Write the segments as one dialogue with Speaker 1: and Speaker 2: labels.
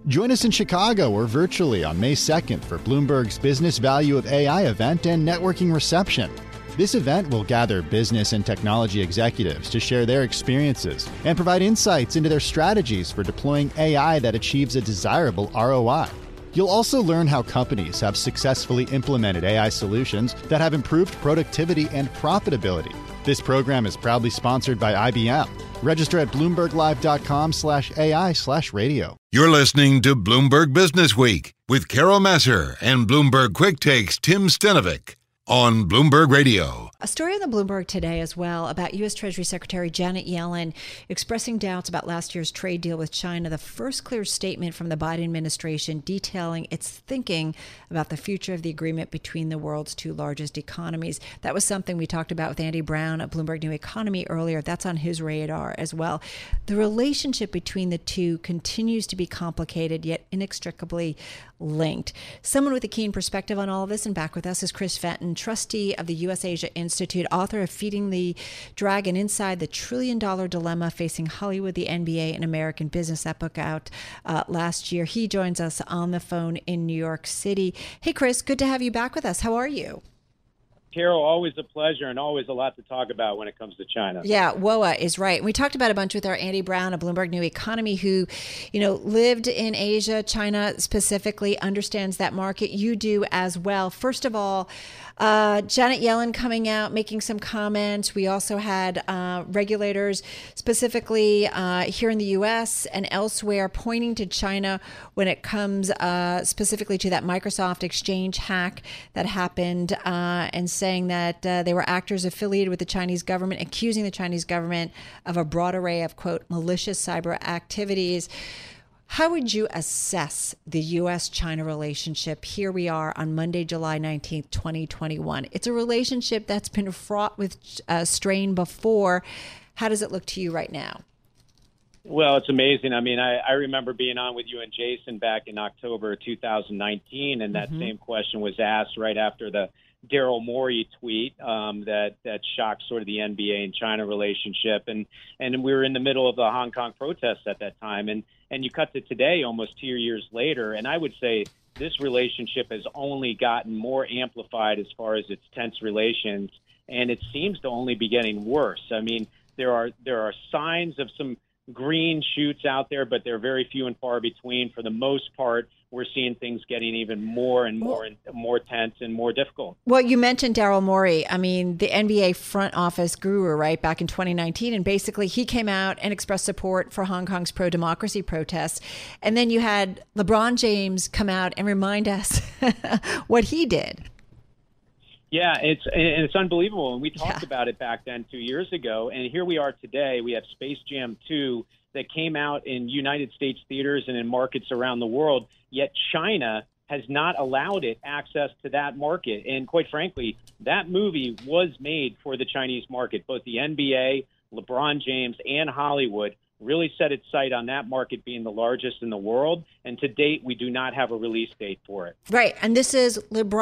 Speaker 1: Join us in Chicago or virtually on May 2nd for Bloomberg's Business Value of AI event and networking reception. This event will gather business and technology executives to share their experiences and provide insights into their strategies for deploying AI that achieves a desirable ROI. You'll also learn how companies have successfully implemented AI solutions that have improved productivity and profitability. This program is proudly sponsored by IBM. Register at bloomberglive.com/AI/radio.
Speaker 2: You're listening to Bloomberg Business Week with Carol Messer and Bloomberg Quick Takes Tim Stenovic on Bloomberg Radio.
Speaker 3: A story on the Bloomberg today as well about U.S. Treasury Secretary Janet Yellen expressing doubts about last year's trade deal with China, the first clear statement from the Biden administration detailing its thinking about the future of the agreement between the world's two largest economies. That was something we talked about with Andy Brown at Bloomberg New Economy earlier. That's on his radar as well. The relationship between the two continues to be complicated, yet inextricably linked. Someone with a keen perspective on all of this, and back with us is Chris Fenton, trustee of the U.S. Asia Institute, author of Feeding the Dragon: Inside the Trillion-Dollar Dilemma Facing Hollywood, the NBA, and American Business. That book out last year. He joins us on the phone in New York City. Hey, Chris, good to have you back with us. How are you?
Speaker 4: Carol, always a pleasure and always a lot to talk about when it comes to China.
Speaker 3: Yeah, WOA is right. We talked about a bunch with our Andy Brown of Bloomberg New Economy, who, lived in Asia, China specifically, understands that market. You do as well. First of all, Janet Yellen coming out, making some comments. We also had regulators specifically here in the U.S. and elsewhere pointing to China when it comes specifically to that Microsoft Exchange hack that happened and saying that they were actors affiliated with the Chinese government, accusing the Chinese government of a broad array of, quote, malicious cyber activities. How would you assess the U.S.-China relationship? Here we are on Monday, July 19th, 2021. It's a relationship that's been fraught with strain before. How does it look to you right now?
Speaker 4: Well, it's amazing. I mean, I remember being on with you and Jason back in October 2019, and that same question was asked right after the Daryl Morey tweet that shocked sort of the NBA and China relationship. And we were in the middle of the Hong Kong protests at that time. And you cut to today, almost 2 years later, and I would say this relationship has only gotten more amplified as far as its tense relations, and it seems to only be getting worse. I mean, there are signs of some green shoots out there, but they're very few and far between. For the most part, we're seeing things getting even more and more tense and more difficult.
Speaker 3: Well, you mentioned Daryl Morey. I mean, the NBA front office guru, right, back in 2019. And basically, he came out and expressed support for Hong Kong's pro-democracy protests. And then you had LeBron James come out and remind us what he did.
Speaker 4: Yeah, it's unbelievable. And we talked about it back then 2 years ago. And here we are today. We have Space Jam 2 that came out in United States theaters and in markets around the world, yet China has not allowed it access to that market. And quite frankly, that movie was made for the Chinese market. Both the NBA, LeBron James, and Hollywood really set its sight on that market being the largest in the world. And to date, we do not have a release date for it.
Speaker 3: Right. And this is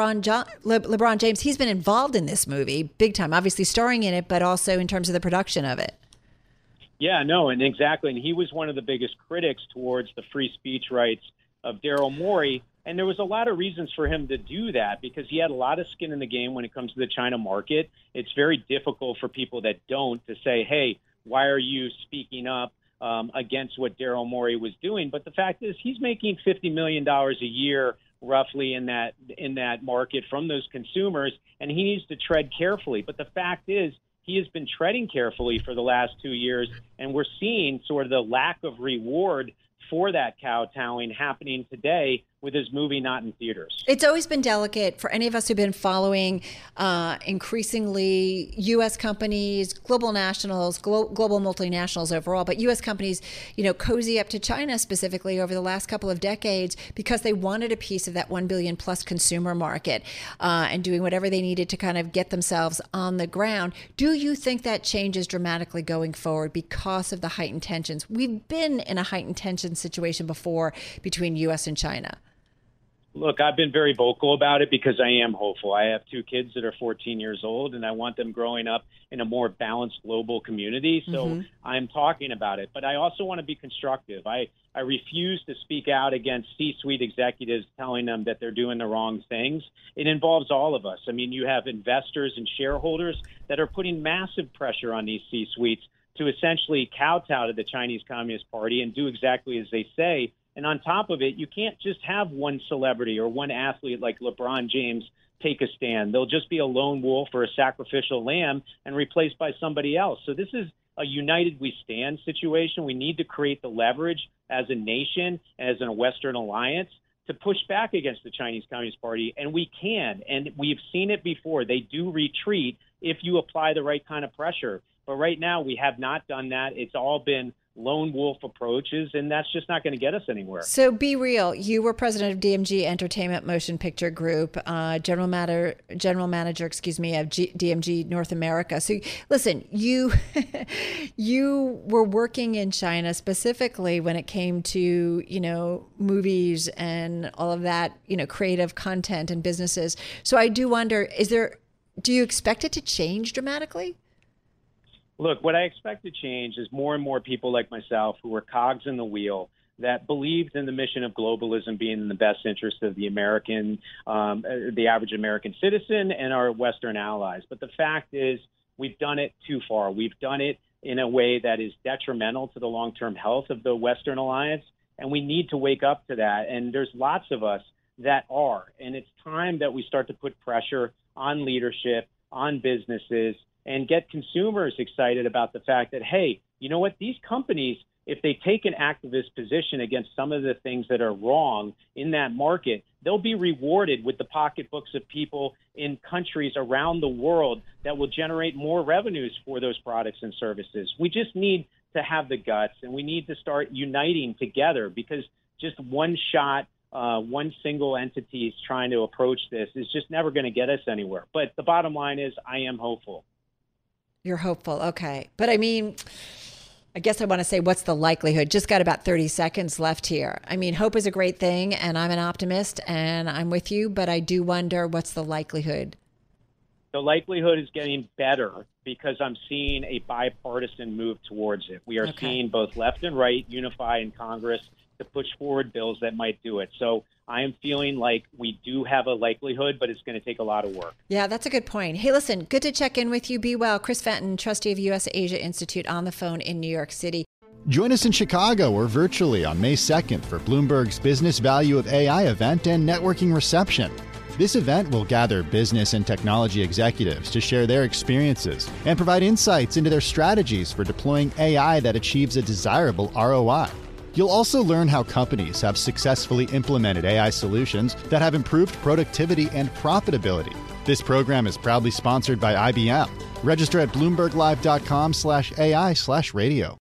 Speaker 3: LeBron James. He's been involved in this movie big time, obviously starring in it, but also in terms of the production of it.
Speaker 4: Yeah, no, and exactly. And he was one of the biggest critics towards the free speech rights of Daryl Morey. And there was a lot of reasons for him to do that because he had a lot of skin in the game when it comes to the China market. It's very difficult for people that don't to say, hey, why are you speaking up against what Daryl Morey was doing? But the fact is he's making $50 million a year roughly in that market from those consumers, and he needs to tread carefully. But the fact is he has been treading carefully for the last 2 years, and we're seeing sort of the lack of reward for that kowtowing happening today with his movie not in theaters.
Speaker 3: It's always been delicate for any of us who've been following increasingly U.S. companies, global nationals, global multinationals overall, but U.S. companies, cozy up to China specifically over the last couple of decades because they wanted a piece of that 1 billion plus consumer market and doing whatever they needed to kind of get themselves on the ground. Do you think that changes dramatically going forward because of the heightened tensions? We've been in a heightened tension situation before between U.S. and China.
Speaker 4: Look, I've been very vocal about it because I am hopeful. I have two kids that are 14 years old, and I want them growing up in a more balanced global community. So I'm talking about it. But I also want to be constructive. I refuse to speak out against C-suite executives telling them that they're doing the wrong things. It involves all of us. I mean, you have investors and shareholders that are putting massive pressure on these C-suites to essentially kowtow to the Chinese Communist Party and do exactly as they say. And on top of it, you can't just have one celebrity or one athlete like LeBron James take a stand. They'll just be a lone wolf or a sacrificial lamb and replaced by somebody else. So this is a united we stand situation. We need to create the leverage as a nation, as a Western alliance, to push back against the Chinese Communist Party. And we can. And we've seen it before. They do retreat if you apply the right kind of pressure. But right now, we have not done that. It's all been lone wolf approaches, and that's just not going to get us anywhere.
Speaker 3: So be real. You were president of DMG Entertainment Motion Picture Group, general manager, of DMG North America. So listen, you were working in China specifically when it came to, movies and all of that, creative content and businesses. So I do wonder, do you expect it to change dramatically?
Speaker 4: Look, what I expect to change is more and more people like myself who are cogs in the wheel that believed in the mission of globalism being in the best interest of the American, the average American citizen and our Western allies. But the fact is we've done it too far. We've done it in a way that is detrimental to the long-term health of the Western alliance, and we need to wake up to that. And there's lots of us that are, and it's time that we start to put pressure on leadership, on businesses, and get consumers excited about the fact that, hey, you know what? These companies, if they take an activist position against some of the things that are wrong in that market, they'll be rewarded with the pocketbooks of people in countries around the world that will generate more revenues for those products and services. We just need to have the guts, and we need to start uniting together, because just one shot, one single entity is trying to approach this is just never going to get us anywhere. But the bottom line is I am hopeful.
Speaker 3: You're hopeful. Okay. But I mean, I guess I want to say, what's the likelihood? Just got about 30 seconds left here. I mean, hope is a great thing, and I'm an optimist, and I'm with you, but I do wonder, what's the likelihood?
Speaker 4: The likelihood is getting better because I'm seeing a bipartisan move towards it. We are seeing both left and right unify in Congress to push forward bills that might do it. So I am feeling like we do have a likelihood, but it's going to take a lot of work. Yeah,
Speaker 3: that's a good point. Hey, listen, good to check in with you. Be well. Chris Fenton, trustee of U.S. Asia Institute, on the phone in New York City.
Speaker 1: Join us in Chicago or virtually on May 2nd for Bloomberg's Business Value of AI event and networking reception. This event will gather business and technology executives to share their experiences and provide insights into their strategies for deploying AI that achieves a desirable ROI. You'll also learn how companies have successfully implemented AI solutions that have improved productivity and profitability. This program is proudly sponsored by IBM. Register at BloombergLive.com/AI/radio.